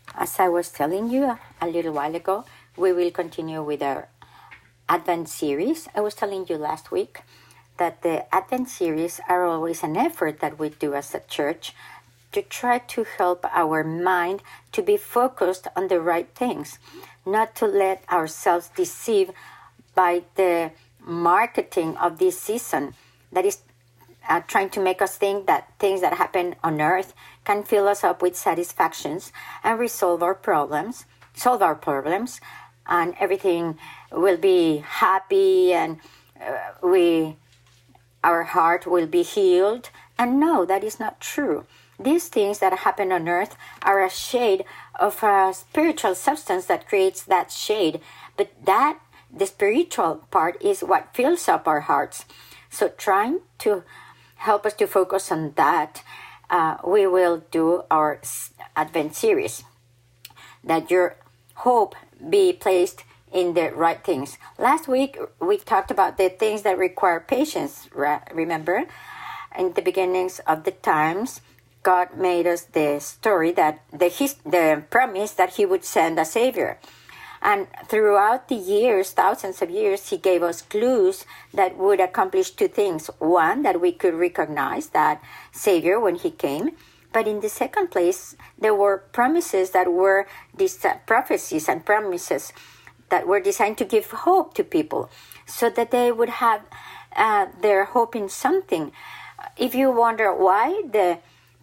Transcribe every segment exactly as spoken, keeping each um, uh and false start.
As I was telling you a little while ago, we will continue with our Advent series. I was telling you last week that the Advent series are always an effort that we do as a church to try to help our mind to be focused on the right things, not to let ourselves deceive by the marketing of this season that is uh, trying to make us think that things that happen on earth can fill us up with satisfactions and resolve our problems, solve our problems, and everything will be happy and uh, we, our heart will be healed. And no, that is not true. These things that happen on earth are a shade of a spiritual substance that creates that shade. But that, the spiritual part, is what fills up our hearts. So trying to help us to focus on that, uh, we will do our Advent series. That your hope be placed in the right things. Last week, we talked about the things that require patience, remember? In the beginnings of the times, God made us the story that the his, the promise that he would send a savior. And throughout the years, thousands of years, he gave us clues that would accomplish two things. One, that we could recognize that savior when he came. But in the second place, there were promises that were these uh, prophecies and promises that were designed to give hope to people so that they would have uh, their hope in something. If you wonder why the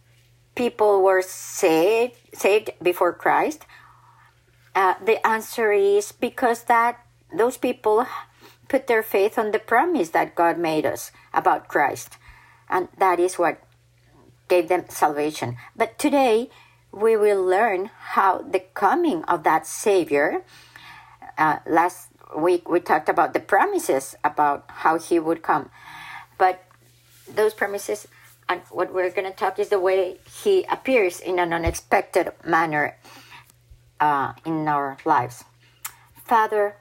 people were saved saved before Christ, uh, the answer is because that those people put their faith on the promise that God made us about Christ. And that is what gave them salvation. But today, we will learn how the coming of that Savior, uh, last week we talked about the promises about how he would come. But those promises, and what we're going to talk is the way he appears in an unexpected manner uh, in our lives. Father,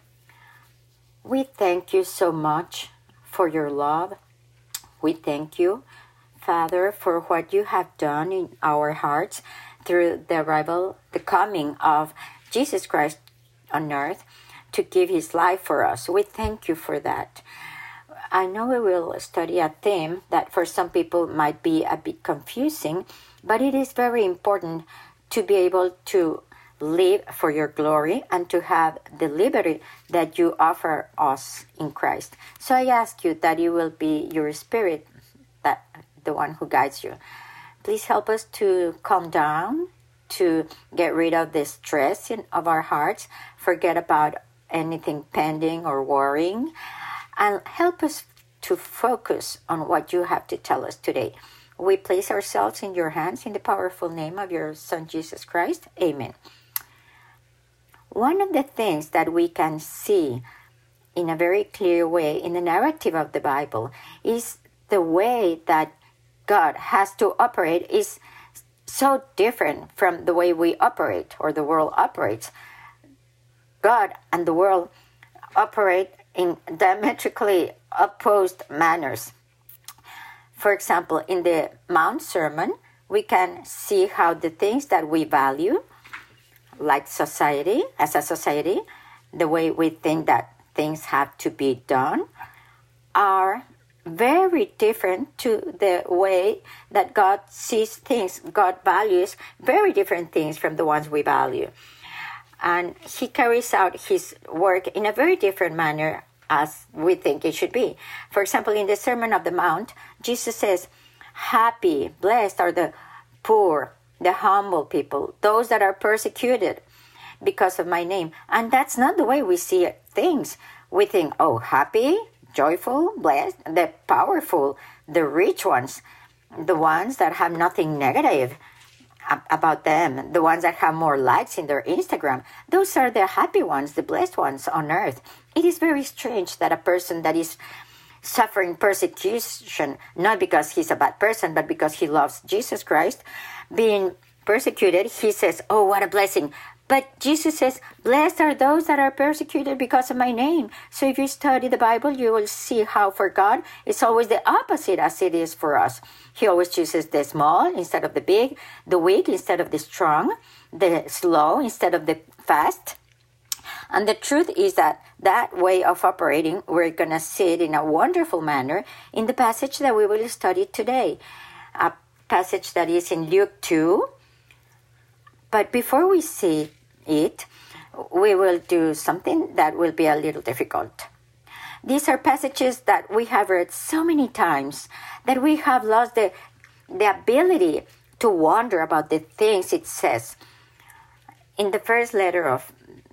we thank you so much for your love. We thank you, Father, for what you have done in our hearts through the arrival, the coming of Jesus Christ on earth to give his life for us. We thank you for that. I know we will study a theme that for some people might be a bit confusing, but it is very important to be able to live for your glory and to have the liberty that you offer us in Christ. So I ask you that it will be your Spirit, that the one who guides you. Please help us to calm down, to get rid of the stress in, of our hearts, forget about anything pending or worrying, and help us to focus on what you have to tell us today. We place ourselves in your hands in the powerful name of your Son, Jesus Christ. Amen. One of the things that we can see in a very clear way in the narrative of the Bible is the way that God has to operate is so different from the way we operate or the world operates. God and the world operate in diametrically opposed manners. For example, in the Mount Sermon, we can see how the things that we value, like society, as a society, the way we think that things have to be done, are very different to the way that God sees things. God values very different things from the ones we value. And he carries out his work in a very different manner as we think it should be. For example, in the Sermon of the Mount, Jesus says, happy, blessed are the poor, the humble people, those that are persecuted because of my name. And that's not the way we see things. We think, oh, happy, joyful, blessed, the powerful, the rich ones, the ones that have nothing negative about them, the ones that have more likes in their Instagram. Those are the happy ones, the blessed ones on earth. It is very strange that a person that is suffering persecution, not because he's a bad person, but because he loves Jesus Christ, being persecuted, he says, oh, what a blessing. But Jesus says, blessed are those that are persecuted because of my name. So if you study the Bible, you will see how for God, it's always the opposite as it is for us. He always chooses the small instead of the big, the weak instead of the strong, the slow instead of the fast. And the truth is that that way of operating, we're going to see it in a wonderful manner in the passage that we will study today. A passage that is in Luke two. But before we see it, we will do something that will be a little difficult. These are passages that we have read so many times that we have lost the, the ability to wonder about the things it says. In the first letter of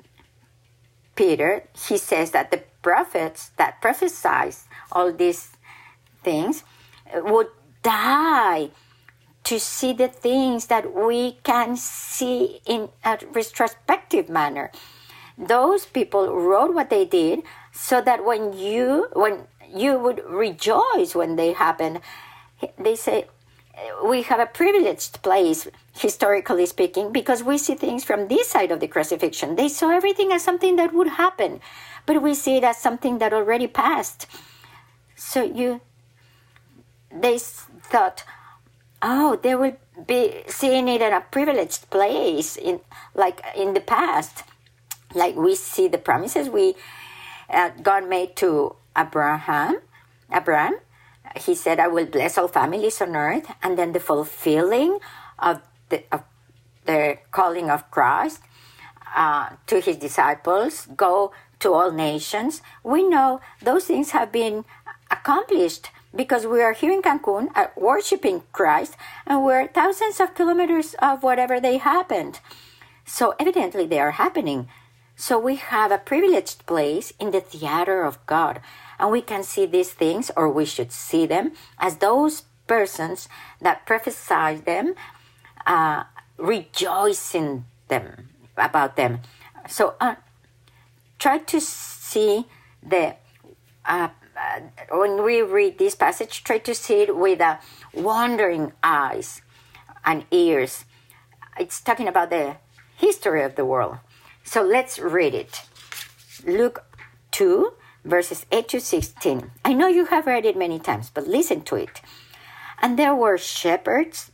Peter, he says that the prophets that prophesied all these things would die to see the things that we can see in a retrospective manner. Those people wrote what they did so that when you when you would rejoice when they happened. They say, we have a privileged place, historically speaking, because we see things from this side of the crucifixion. They saw everything as something that would happen, but we see it as something that already passed. So you, they thought, oh, they will be seeing it in a privileged place, in like in the past. Like we see the promises we uh, God made to Abraham. Abraham, he said, I will bless all families on earth. And then the fulfilling of the, of the calling of Christ uh, to his disciples, go to all nations. We know those things have been accomplished because we are here in Cancun uh, worshiping Christ, and we're thousands of kilometers of whatever they happened. So evidently they are happening. So we have a privileged place in the theater of God, and we can see these things, or we should see them, as those persons that prophesy them, uh, rejoice in them, about them. So uh, try to see the... Uh, Uh, when we read this passage, try to see it with uh, wondering eyes and ears. It's talking about the history of the world. So let's read it. Luke two, verses eight to sixteen. I know you have read it many times, but listen to it. And there were shepherds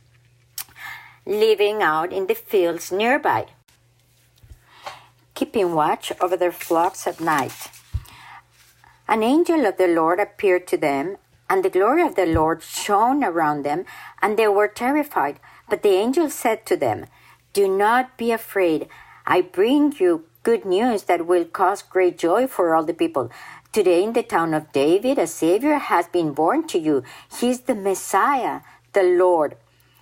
living out in the fields nearby, keeping watch over their flocks at night. An angel of the Lord appeared to them, and the glory of the Lord shone around them, and they were terrified. But the angel said to them, do not be afraid. I bring you good news that will cause great joy for all the people. Today in the town of David, a Savior has been born to you. He is the Messiah, the Lord.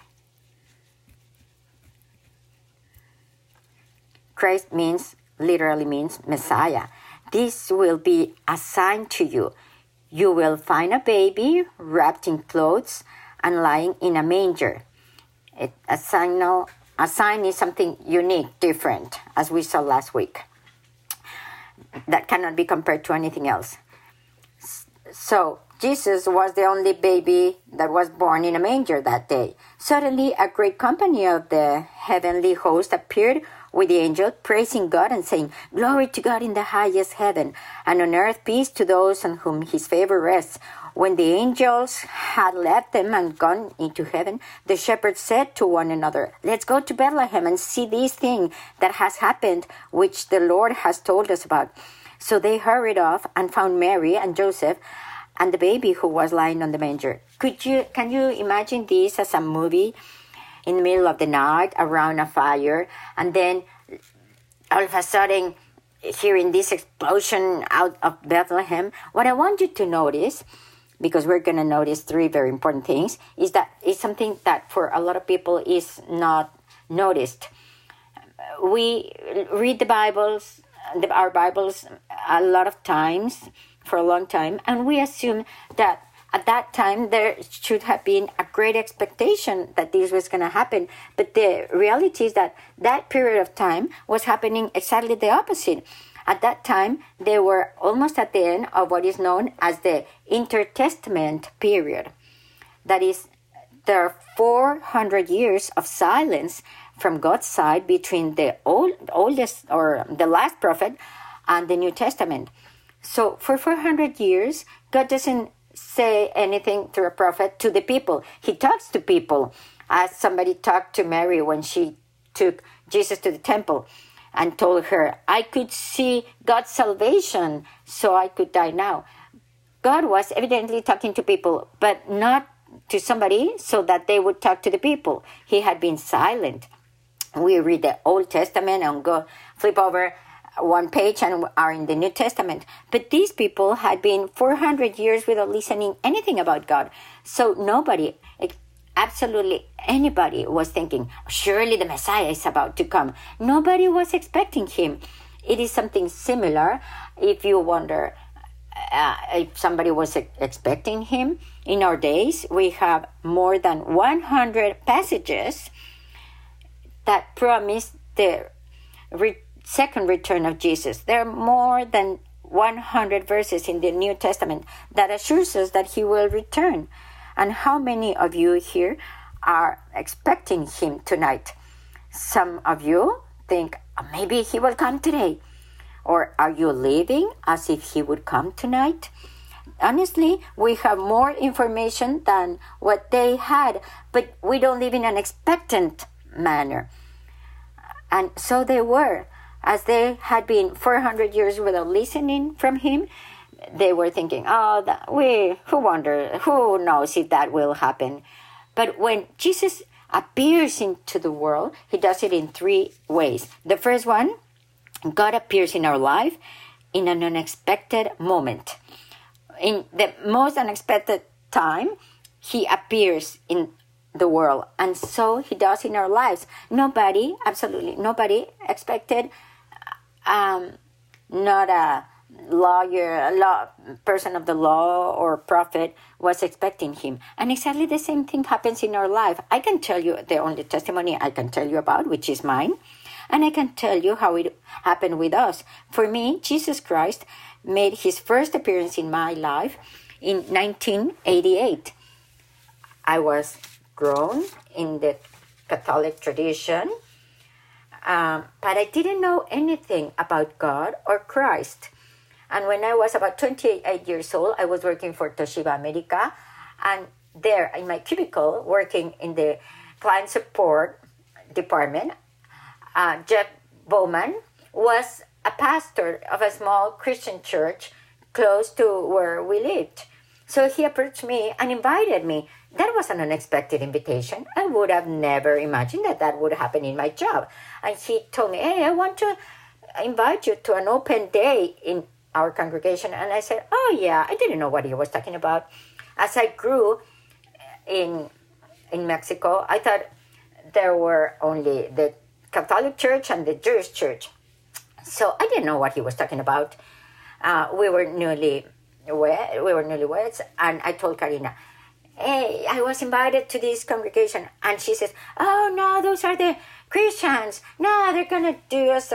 Christ means, literally means Messiah. This will be a sign to you. You will find a baby wrapped in clothes and lying in a manger. It, a, sign, a sign is something unique, different, as we saw last week. That cannot be compared to anything else. So, Jesus was the only baby that was born in a manger that day. Suddenly, a great company of the heavenly host appeared with the angel, praising God and saying, glory to God in the highest heaven, and on earth peace to those on whom his favor rests. When the angels had left them and gone into heaven, the shepherds said to one another, let's go to Bethlehem and see this thing that has happened, which the Lord has told us about. So they hurried off and found Mary and Joseph and the baby who was lying on the manger. Could you, can you imagine this as a movie? In the middle of the night, around a fire, and then all of a sudden, hearing this explosion out of Bethlehem. What I want you to notice, because we're going to notice three very important things, is that it's something that for a lot of people is not noticed. We read the Bibles, our Bibles, a lot of times, for a long time, and we assume that at that time, there should have been a great expectation that this was going to happen. But the reality is that that period of time was happening exactly the opposite. At that time, they were almost at the end of what is known as the intertestament period. That is, there are four hundred years of silence from God's side between the old, oldest or the last prophet and the New Testament. So for four hundred years, God doesn't say anything through a prophet to the people. He talks to people, as somebody talked to Mary when she took Jesus to the temple and told her, I could see God's salvation, so I could die now. God was evidently talking to people, but not to somebody so that they would talk to the people. He had been silent. We read the Old Testament and go flip over one page and are in the New Testament. But these people had been four hundred years without listening anything about God. So nobody, absolutely anybody, was thinking, surely the Messiah is about to come. Nobody was expecting him. It is something similar if you wonder uh, if somebody was expecting him. In our days, we have more than one hundred passages that promise the re- second return of Jesus. There are more than one hundred verses in the New Testament that assures us that he will return. And how many of you here are expecting him tonight? Some of you think, oh, maybe he will come today. Or are you living as if he would come tonight? Honestly, we have more information than what they had, but we don't live in an expectant manner. And so they were. As they had been four hundred years without listening from him, they were thinking, oh, that, we, who wonder, who knows if that will happen? But when Jesus appears into the world, he does it in three ways. The first one, God appears in our life in an unexpected moment. In the most unexpected time, he appears in the world. And so he does in our lives. Nobody, absolutely nobody expected, um, not a lawyer, a law person of the law or prophet was expecting him. And exactly the same thing happens in our life. I can tell you the only testimony I can tell you about, which is mine. And I can tell you how it happened with us. For me, Jesus Christ made his first appearance in my life in nineteen eighty-eight. I was grown in the Catholic tradition, um, but I didn't know anything about God or Christ. And when I was about twenty-eight years old, I was working for Toshiba America, and there in my cubicle, working in the client support department, uh, Jeff Bowman was a pastor of a small Christian church close to where we lived. So he approached me and invited me. That was an unexpected invitation. I would have never imagined that that would happen in my job. And he told me, hey, I want to invite you to an open day in our congregation. And I said, oh, yeah, I didn't know what he was talking about. As I grew in in Mexico, I thought there were only the Catholic Church and the Jewish Church. So I didn't know what he was talking about. Uh, we were newly wed, we were newlyweds, and I told Karina, hey, I was invited to this congregation. And she says, oh, no, those are the Christians. No, they're going to do us a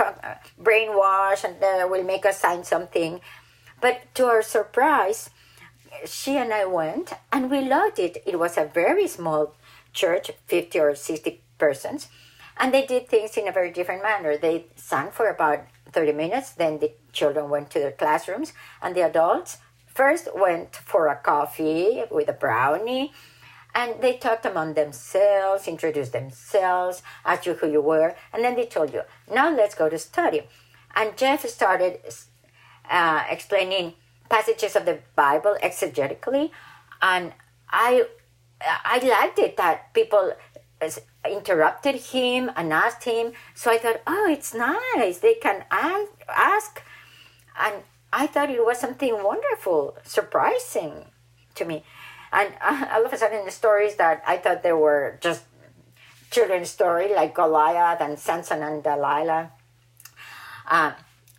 brainwash and they will make us sign something. But to our surprise, she and I went and we loved it. It was a very small church, fifty or sixty persons. And they did things in a very different manner. They sang for about thirty minutes. Then the children went to their classrooms. And the adults first went for a coffee with a brownie. And they talked among themselves, introduced themselves, asked you who you were. And then they told you, now let's go to study. And Jeff started uh, explaining passages of the Bible exegetically. And I, I liked it that people interrupted him and asked him. So I thought, oh, it's nice. They can ask. And I thought it was something wonderful, surprising to me. And uh, all of a sudden, the stories that I thought they were just children's story, like Goliath and Samson and Delilah. Uh,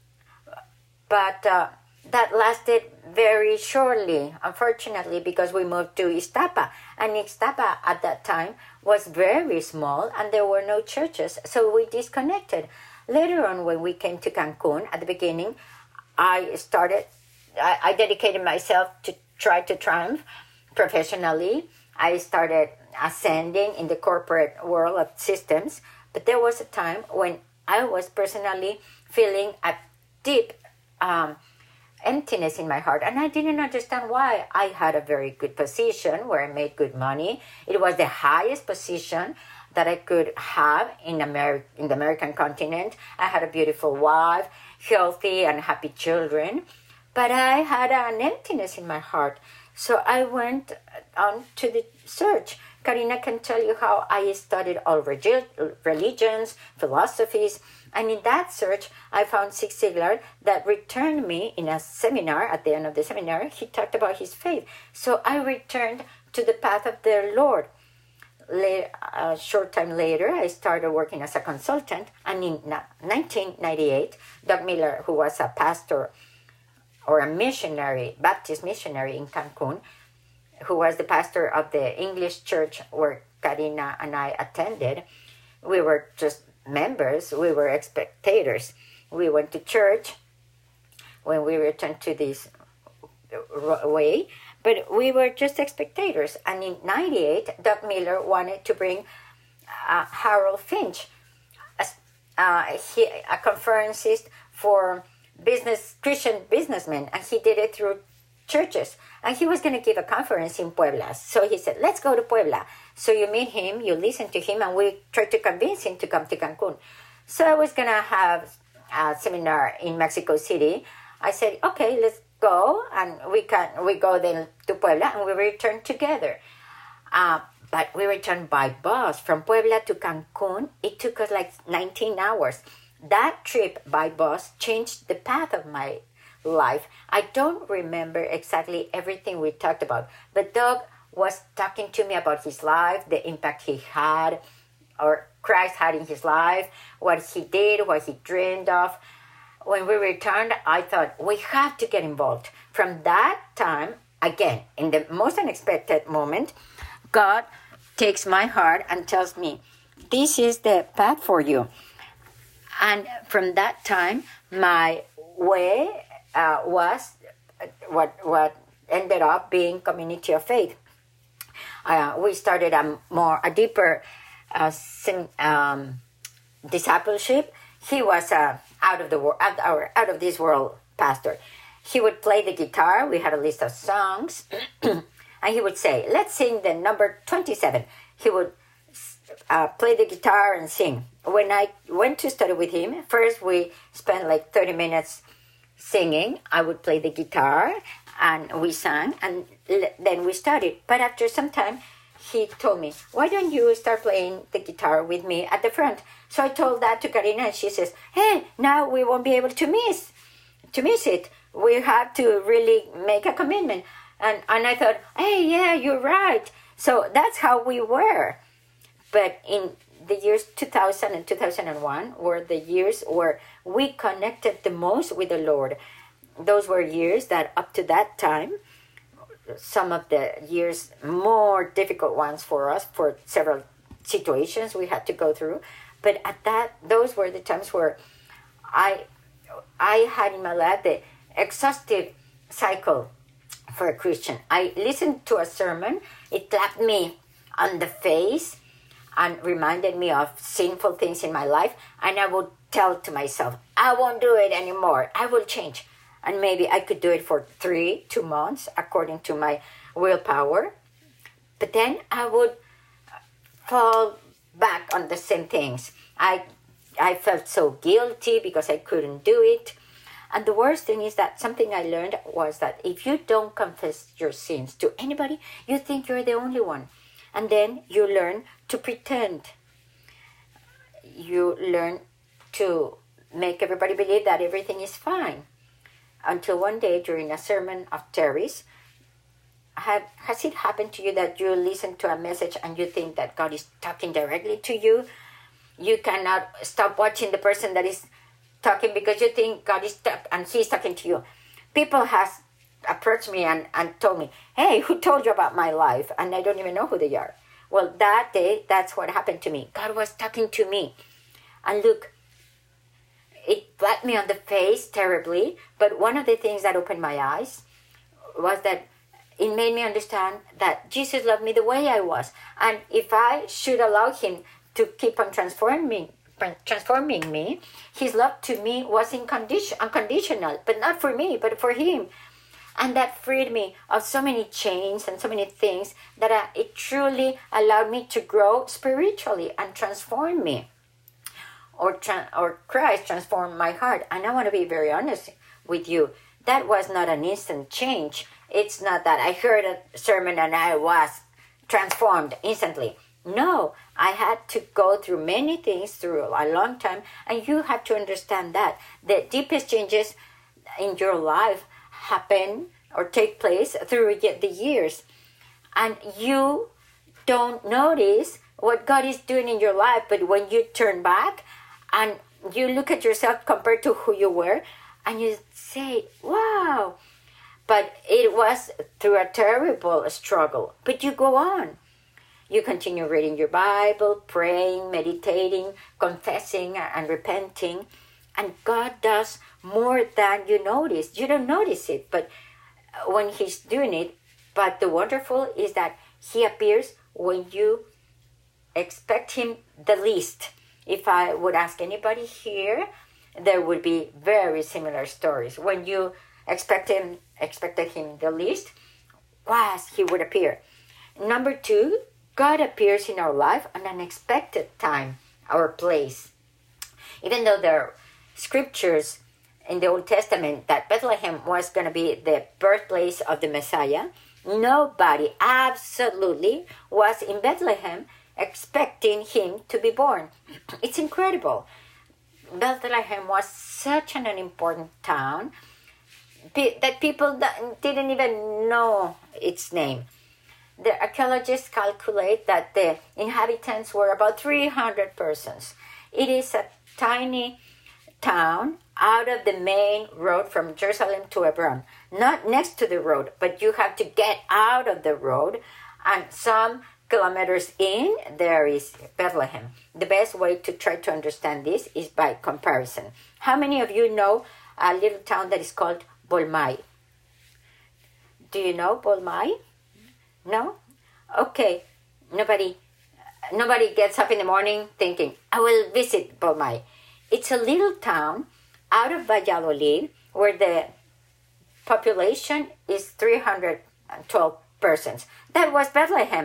but uh, that lasted very shortly, unfortunately, because we moved to Ixtapa. And Ixtapa at that time was very small and there were no churches. So we disconnected. Later on, when we came to Cancun, at the beginning, I started, I, I dedicated myself to try to triumph professionally. I started ascending in the corporate world of systems. But there was a time when I was personally feeling a deep um, emptiness in my heart, and I didn't understand why. I had a very good position where I made good money. It was the highest position that I could have in Ameri- in the American continent. I had a beautiful wife, healthy and happy children, but I had an emptiness in my heart. So I went on to the search. Karina can tell you how I studied all regi- religions, philosophies, and in that search, I found Zig Ziglar that returned me in a seminar. At the end of the seminar, he talked about his faith. So I returned to the path of the Lord. A short time later, I started working as a consultant, and in nineteen ninety-eight, Doug Miller, who was a pastor or a missionary, Baptist missionary in Cancun, who was the pastor of the English church where Karina and I attended, we were just members, we were spectators. We went to church when we returned to this way, but we were just spectators. And in ninety-eight, Doug Miller wanted to bring uh, Harold Finch, as, uh, he, a conferencist for business Christian businessmen, and he did it through churches. And he was going to give a conference in Puebla. So he said, let's go to Puebla. So you meet him, you listen to him, and we try to convince him to come to Cancun. So I was going to have a seminar in Mexico City. I said, okay, let's go. And we can we go then to Puebla, and we return together. Uh, but we returned by bus from Puebla to Cancun. It took us like nineteen hours. That trip by bus changed the path of my life. I don't remember exactly everything we talked about, but Doug was talking to me about his life, the impact he had, or Christ had in his life, what he did, what he dreamed of. When we returned, I thought, we have to get involved. From that time, again, in the most unexpected moment, God takes my heart and tells me, this is the path for you. And from that time, my way uh, was what what ended up being Community of Faith. Uh, we started a more a deeper uh, sim, um, discipleship. He was a out of the world, out, our, out of this world pastor. He would play the guitar. We had a list of songs, and he would say, "Let's sing the number twenty-seven." He would uh, play the guitar and sing. When I went to study with him, first we spent like thirty minutes singing. I would play the guitar, and we sang, and l- then we studied. But after some time, he told me, why don't you start playing the guitar with me at the front? So I told that to Karina, and she says, hey, now we won't be able to miss to miss it. We have to really make a commitment. And, and I thought, hey, yeah, you're right. So that's how we were. But in the years two thousand and two thousand one were the years where we connected the most with the Lord. Those were years that up to that time, some of the years more difficult ones for us for several situations we had to go through. But at that, those were the times where I, I had in my life the exhaustive cycle for a Christian. I listened to a sermon. It slapped me on the face and reminded me of sinful things in my life. And I would tell to myself, I won't do it anymore. I will change. And maybe I could do it for three, two months, according to my willpower. But then I would fall back on the same things. I I felt so guilty because I couldn't do it. And the worst thing is that something I learned was that if you don't confess your sins to anybody, you think you're the only one. And then you learn to pretend. You learn to make everybody believe that everything is fine. Until one day during a sermon of Terry's, have, has it happened to you that you listen to a message and you think that God is talking directly to you? You cannot stop watching the person that is talking because you think God is talking and he's talking to you. People has approached me and, and told me, hey, who told you about my life? And I don't even know who they are. Well, that day, that's what happened to me. God was talking to me. And look, it slapped me on the face terribly. But one of the things that opened my eyes was that it made me understand that Jesus loved me the way I was. And if I should allow him to keep on transforming transforming me, his love to me was incondition, unconditional, but not for me, but for him. And that freed me of so many chains and so many things that uh, it truly allowed me to grow spiritually and transform me. Or, tra- or Christ transformed my heart. And I want to be very honest with you. That was not an instant change. It's not that I heard a sermon and I was transformed instantly. No, I had to go through many things through a long time, and you have to understand that the deepest changes in your life happen or take place through the years, and you don't notice what God is doing in your life. But when you turn back and you look at yourself compared to who you were, and you say, wow, but it was through a terrible struggle. But you go on. You continue reading your Bible, praying, meditating, confessing, and repenting. And God does more than you notice. You don't notice it, but when he's doing it. But the wonderful is that he appears when you expect him the least. If I would ask anybody here, there would be very similar stories. When you expect him, expected him the least, was he would appear. Number two, God appears in our life at an unexpected time or place. Even though there are scriptures in the Old Testament that Bethlehem was going to be the birthplace of the Messiah, nobody absolutely was in Bethlehem expecting him to be born. It's incredible. Bethlehem was such an important town that people didn't even know its name. The archaeologists calculate that the inhabitants were about three hundred persons. It is a tiny town out of the main road from Jerusalem to Hebron. Not next to the road, but you have to get out of the road. And some kilometers in, there is Bethlehem. The best way to try to understand this is by comparison. How many of you know a little town that is called Bolmai? Do you know Bolmai? No? Okay. Nobody nobody gets up in the morning thinking, I will visit Bolmai. It's a little town out of Valladolid where the population is three hundred twelve persons. That was Bethlehem.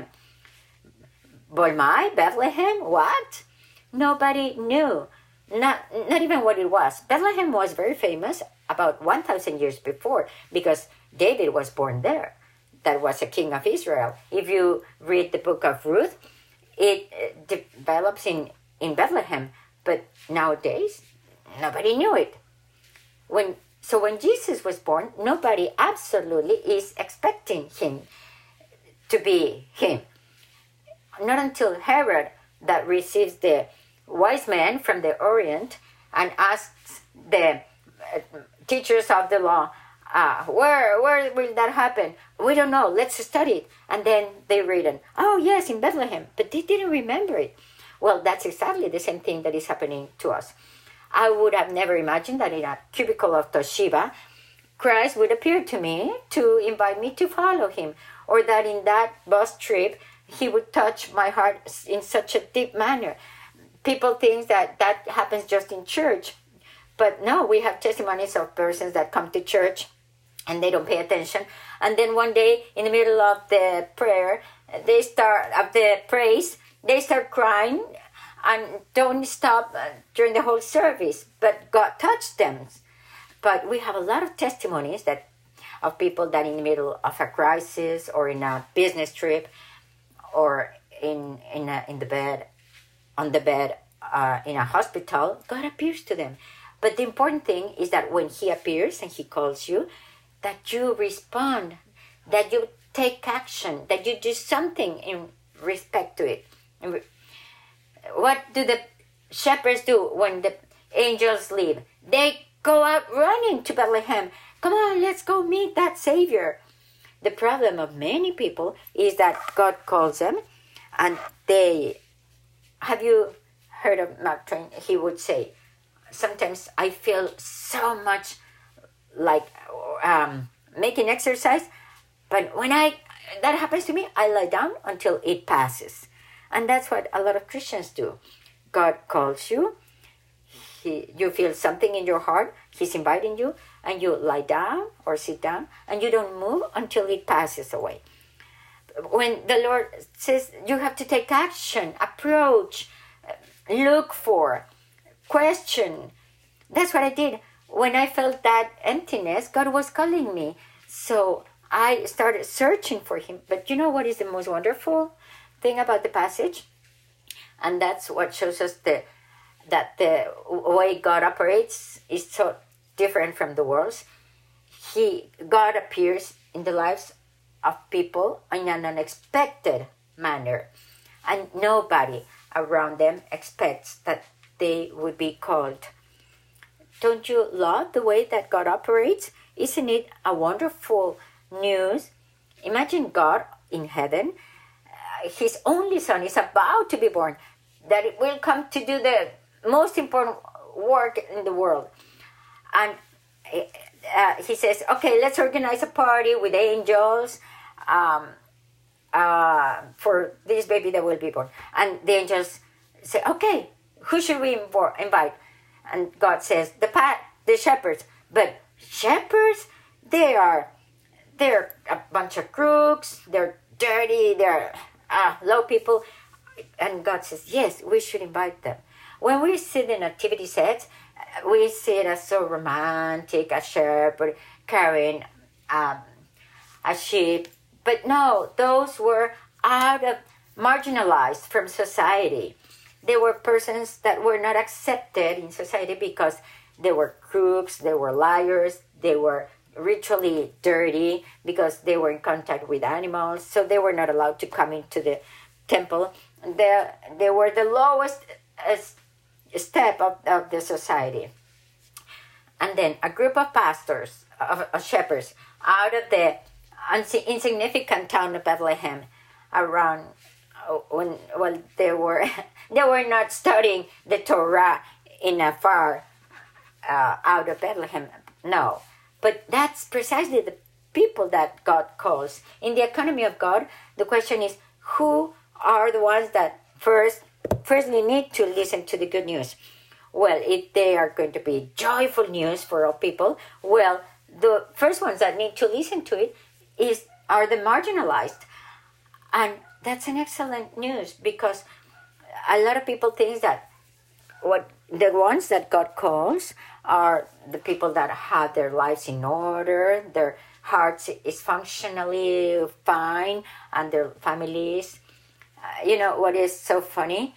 Bolmai, Bethlehem, what? Nobody knew. Not, not even what it was. Bethlehem was very famous about one thousand years before because David was born there. That was a king of Israel. If you read the book of Ruth, it develops in, in Bethlehem. But nowadays, nobody knew it. When So when Jesus was born, nobody absolutely is expecting him to be him. Not until Herod that receives the wise men from the Orient and asks the teachers of the law, Uh, where where will that happen? We don't know. Let's study it. And then they read it. Oh, yes, in Bethlehem. But they didn't remember it. Well, that's exactly the same thing that is happening to us. I would have never imagined that in a cubicle of Toshiba, Christ would appear to me to invite me to follow him. Or that in that bus trip, he would touch my heart in such a deep manner. People think that that happens just in church. But no, we have testimonies of persons that come to church and they don't pay attention. And then one day, in the middle of the prayer, they start, of the praise, they start crying and don't stop during the whole service. But God touched them. But we have a lot of testimonies that of people that in the middle of a crisis or in a business trip or in in a, in the bed, on the bed uh, in a hospital, God appears to them. But the important thing is that when he appears and he calls you, that you respond, that you take action, that you do something in respect to it. What do the shepherds do when the angels leave? They go out running to Bethlehem. Come on, let's go meet that Savior. The problem of many people is that God calls them and they... Have you heard of Mark Twain? He would say, sometimes I feel so much like um, making exercise, But when I that happens to me, I lie down until it passes. And that's what a lot of Christians do. God calls you. He, you feel something in your heart. He's inviting you. And you lie down or sit down. And you don't move until it passes away. When the Lord says you have to take action, approach, look for, question. That's what I did. When I felt that emptiness, God was calling me. So I started searching for him. But you know what is the most wonderful thing about the passage? And that's what shows us the, that the way God operates is so different from the world's. He, God appears in the lives of people in an unexpected manner. And nobody around them expects that they would be called. Don't you love the way that God operates? Isn't it a wonderful news? Imagine God in heaven. Uh, his only son is about to be born. That it will come to do the most important work in the world. And uh, he says, okay, let's organize a party with angels um, uh, for this baby that will be born. And the angels say, okay, who should we invite? And God says, the pa- the shepherds. But shepherds, they are, they're a bunch of crooks. They're dirty. They're uh, low people. And God says, yes, we should invite them. When we see the nativity sets, we see it as so romantic, a shepherd carrying um, a sheep. But no, those were out of, marginalized from society. They were persons that were not accepted in society because they were crooks, they were liars, they were ritually dirty because they were in contact with animals, so they were not allowed to come into the temple. They, they were the lowest uh, step of, of the society. And then a group of pastors, of, of shepherds, out of the insignificant town of Bethlehem, around when well they were they were not studying the Torah in a far uh, out of Bethlehem. No, but that's precisely the people that God calls. In the economy of God, the question is, who are the ones that first firstly need to listen to the good news? Well, if they are going to be joyful news for all people, well, the first ones that need to listen to it is are the marginalized. And that's an excellent news, because a lot of people think that what the ones that God calls are the people that have their lives in order, their hearts is functionally fine, and their families. Uh, you know what is so funny?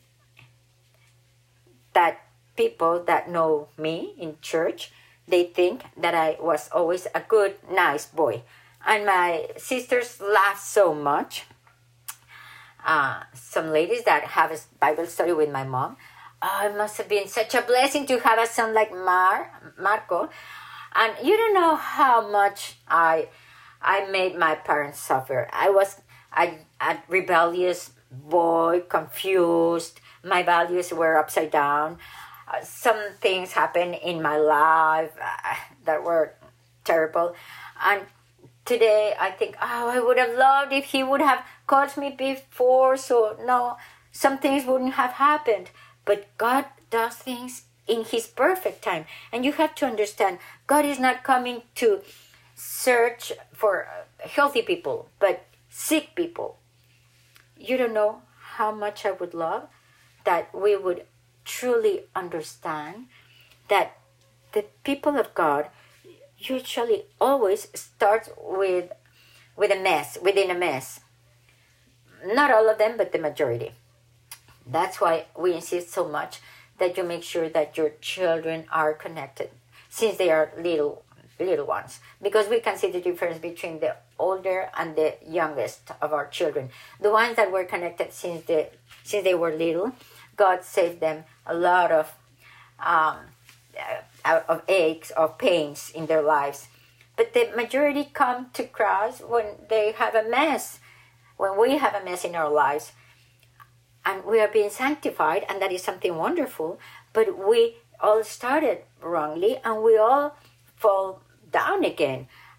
That people that know me in church, they think that I was always a good, nice boy. And my sisters laugh so much. Uh, some ladies that have a Bible study with my mom, oh, it must have been such a blessing to have a son like Mar, Marco. And you don't know how much I I made my parents suffer. I was a, a rebellious boy, confused. My values were upside down. Uh, some things happened in my life uh, that were terrible. And today I think, oh, I would have loved if he would have called me before, so no, some things wouldn't have happened. But God does things in his perfect time. And you have to understand, God is not coming to search for healthy people, but sick people. You don't know how much I would love that we would truly understand that the people of God usually always starts with with a mess, within a mess. Not all of them, but the majority. That's why we insist so much that you make sure that your children are connected since they are little little ones, because we can see the difference between the older and the youngest of our children. The ones that were connected since the since they were little, God saved them a lot of um, of aches, of pains in their lives. But the majority come to Christ when they have a mess, when we have a mess in our lives, and we are being sanctified, and that is something wonderful. But we all started wrongly, and we all fall down again.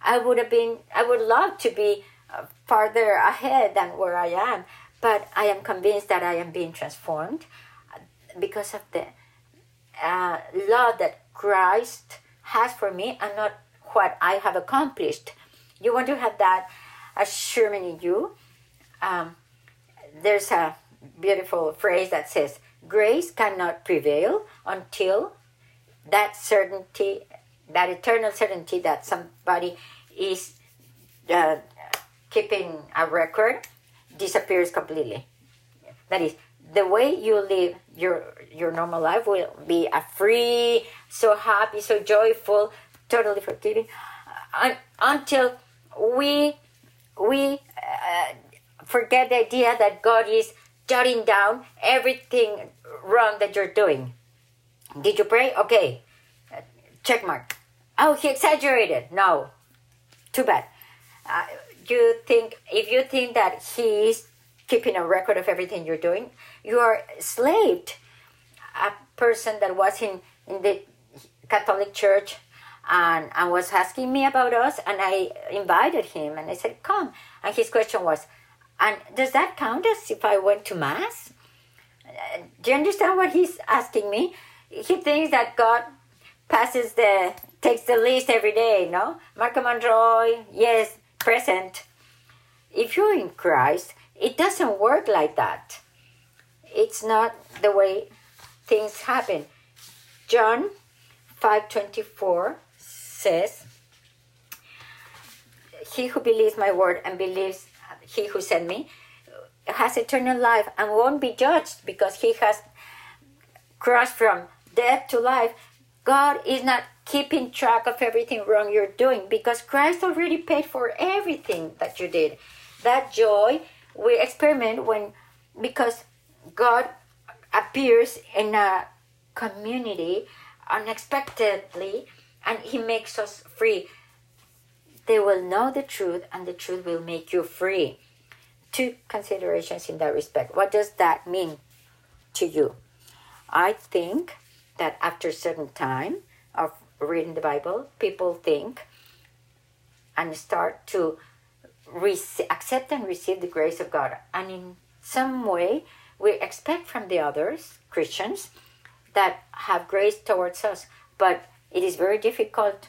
I would have been, I would love to be uh, farther ahead than where I am, but I am convinced that I am being transformed because of the uh, love that Christ has for me and not what I have accomplished. You want to have that assurance in you? Um, there's a beautiful phrase that says, grace cannot prevail until that certainty, that eternal certainty that somebody is uh, keeping a record disappears completely. That is, the way you live your your normal life will be a free, so happy, so joyful, totally forgiving, uh, until we we uh, forget the idea that God is jotting down everything wrong that you're doing. Did you pray? Okay. Uh, check mark. Oh, he exaggerated. No. Too bad. Uh, you think, if you think that he is keeping a record of everything you're doing, you are enslaved. A person that was in, in the Catholic Church and, and was asking me about us, and I invited him and I said, come. And his question was, and does that count as if I went to Mass? Uh, do you understand what he's asking me? He thinks that God passes the, takes the list every day, no? Marco Monroy, yes, present. If you're in Christ, it doesn't work like that. It's not the way things happen. John five twenty-four says, he who believes my word and believes he who sent me has eternal life and won't be judged because he has crossed from death to life. God is not keeping track of everything wrong you're doing because Christ already paid for everything that you did. That joy we experiment when, because God appears in a community unexpectedly and he makes us free. They will know the truth and the truth will make you free. Two considerations in that respect. What does that mean to you? I think that after a certain time of reading the Bible, people think and start to rec- accept and receive the grace of God. And in some way, we expect from the others, Christians, that have grace towards us. But it is very difficult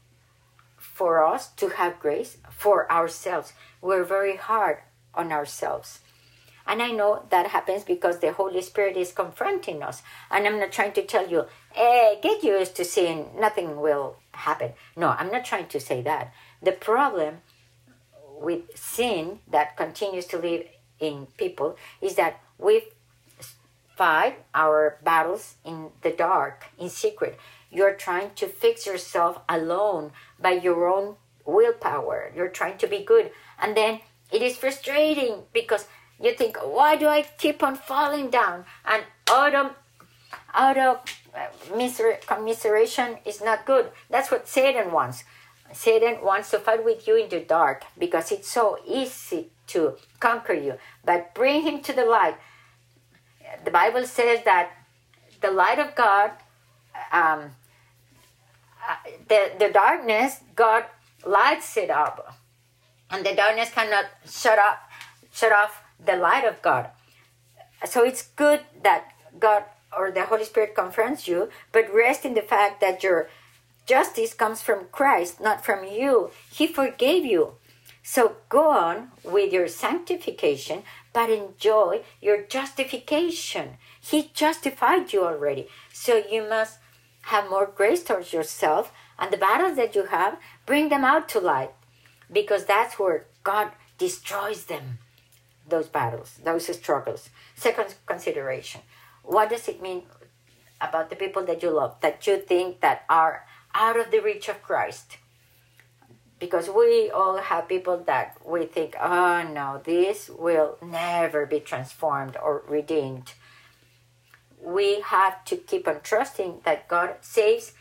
for us to have grace for ourselves. We're very hard on ourselves. And I know that happens because the Holy Spirit is confronting us. And I'm not trying to tell you, hey, get used to sin, nothing will happen. No, I'm not trying to say that. The problem with sin that continues to live in people is that we fight our battles in the dark, in secret. You're trying to fix yourself alone by your own willpower. You're trying to be good. And then it is frustrating because you think, why do I keep on falling down? And out of, out of uh, miser- commiseration is not good. That's what Satan wants. Satan wants to fight with you in the dark because it's so easy to conquer you. But bring him to the light. The Bible says that the light of God, um, uh, the, the darkness, God lights it up. And the darkness cannot shut up, shut off the light of God. So it's good that God or the Holy Spirit confronts you, but rest in the fact that your justice comes from Christ, not from you. He forgave you. So go on with your sanctification, but enjoy your justification. He justified you already. So you must have more grace towards yourself, and the battles that you have, bring them out to light, because that's where God destroys them. Those battles, those struggles. Second consideration. What does it mean about the people that you love, that you think that are out of the reach of Christ? Because we all have people that we think, oh no, this will never be transformed or redeemed. We have to keep on trusting that God saves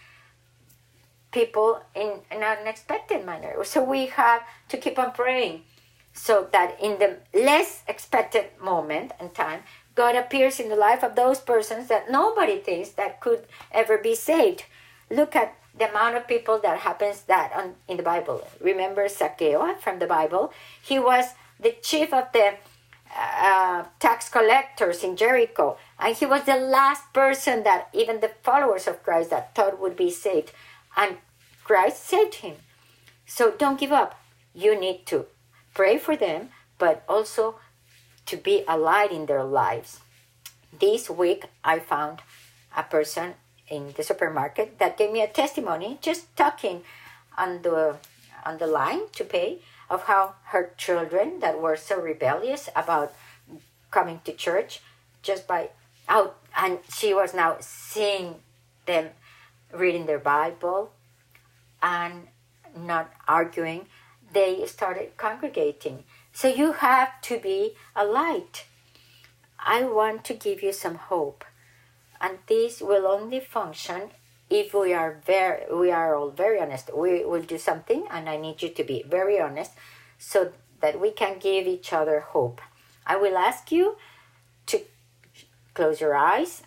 people in, in an unexpected manner. So we have to keep on praying, so that in the less expected moment and time, God appears in the life of those persons that nobody thinks that could ever be saved. Look at the amount of people that happens that on, in the Bible. Remember Zacchaeus from the Bible? He was the chief of the uh, tax collectors in Jericho. And he was the last person that even the followers of Christ that thought would be saved. And Christ saved him. So don't give up. You need to pray for them, but also to be a light in their lives. This week, I found a person in the supermarket that gave me a testimony, just talking on the on the line to pay, of how her children that were so rebellious about coming to church, just by out, and she was now seeing them reading their Bible and not arguing, they started congregating. So you have to be a light. I want to give you some hope. And this will only function if we are very, we are all very honest. We will do something, and I need you to be very honest so that we can give each other hope. I will ask you to close your eyes.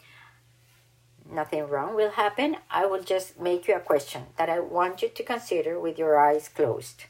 Nothing wrong will happen. I will just make you a question that I want you to consider with your eyes closed.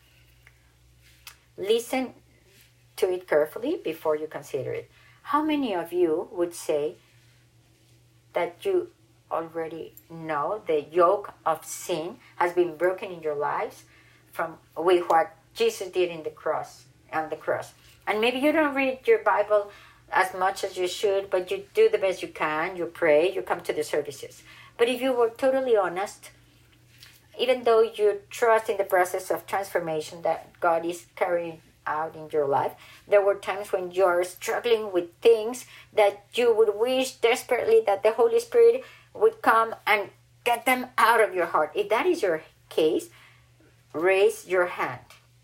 Listen to it carefully before you consider it. How many of you would say that you already know the yoke of sin has been broken in your lives from with what Jesus did in the cross, on the cross? And maybe you don't read your Bible as much as you should, but you do the best you can. You pray, you come to the services. But if you were totally honest, even though you trust in the process of transformation that God is carrying out in your life, there were times when you're struggling with things that you would wish desperately that the Holy Spirit would come and get them out of your heart. If that is your case, raise your hand.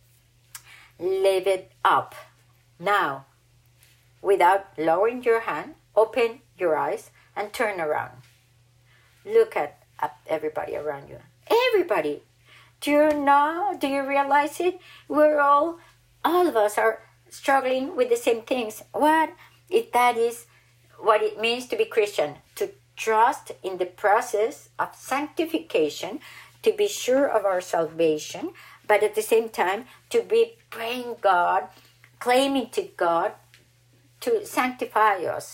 Leave it up. Now, without lowering your hand, open your eyes and turn around. Look at, at everybody around you. Everybody. Do you know? Do you realize it? We're all, all of us are struggling with the same things. What if that is what it means to be Christian? To trust in the process of sanctification, to be sure of our salvation, but at the same time to be praying God, claiming to God to sanctify us,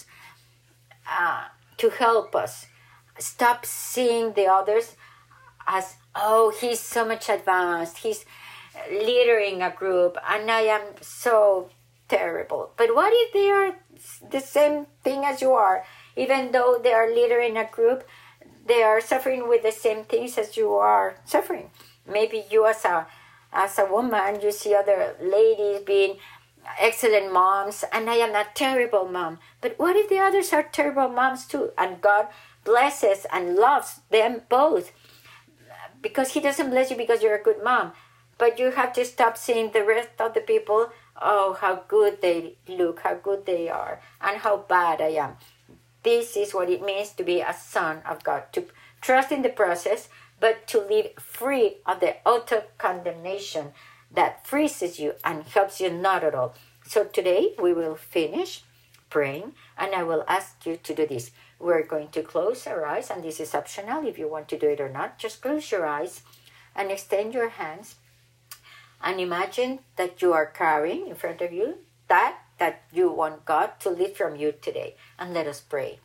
uh, to help us. Stop seeing the others as, oh, he's so much advanced, he's leading a group, and I am so terrible. But what if they are the same thing as you are? Even though they are leading a group, they are suffering with the same things as you are suffering. Maybe you as a as a woman, you see other ladies being excellent moms, and I am a terrible mom. But what if the others are terrible moms too? And God blesses and loves them both. Because he doesn't bless you because you're a good mom. But you have to stop seeing the rest of the people, oh, how good they look, how good they are, and how bad I am. This is what it means to be a son of God. To trust in the process, but to live free of the auto-condemnation that freezes you and helps you not at all. So today we will finish praying, and I will ask you to do this. We're going to close our eyes, and this is optional if you want to do it or not. Just close your eyes and extend your hands and imagine that you are carrying in front of you that that you want God to lift from you today. And let us pray.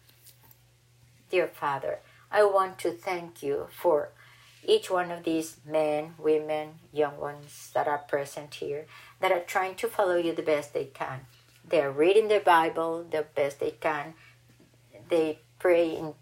Dear Father, I want to thank you for each one of these men, women, young ones that are present here, that are trying to follow you the best they can. They are reading their Bible the best they can. They pray, in,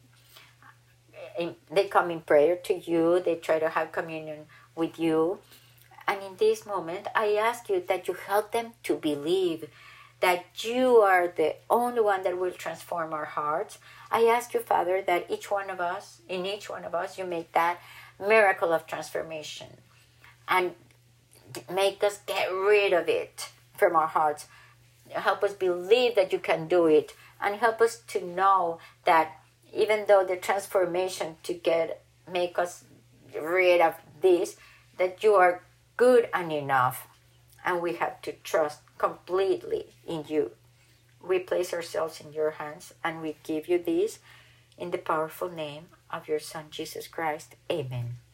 in, they come in prayer to you. They try to have communion with you. And in this moment, I ask you that you help them to believe that you are the only one that will transform our hearts. I ask you, Father, that each one of us, in each one of us, you make that miracle of transformation and make us get rid of it from our hearts. Help us believe that you can do it, and help us to know that even though the transformation to get make us rid of this, that you are good and enough, and we have to trust completely in you. We place ourselves in your hands, and we give you this in the powerful name of your Son, Jesus Christ. Amen.